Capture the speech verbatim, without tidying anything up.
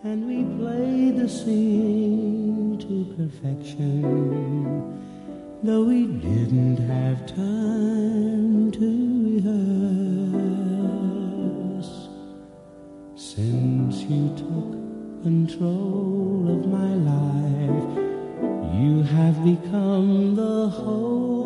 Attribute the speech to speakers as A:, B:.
A: and we played the scene to perfection, though we didn't have time to rehearse. Since you took control of my life, you have become the whole